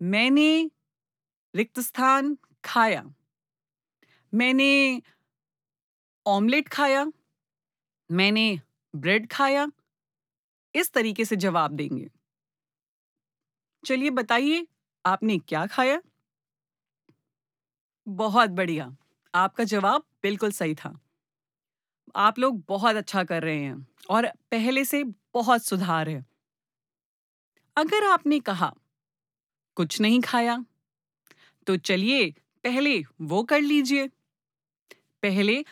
मैंने रिक्त स्थान खाया। मैंने ऑमलेट खाया। मैंने ब्रेड खाया। इस तरीके से जवाब देंगे। चलिए बताइए, आपने क्या खाया? बहुत बढ़िया। आपका जवाब बिल्कुल सही था। आप लोग बहुत अच्छा कर रहे हैं और पहले से बहुत सुधार है। अगर आपने कहा कुछ नहीं खाया, तो चलिए पहले वो कर लीजिए। पहले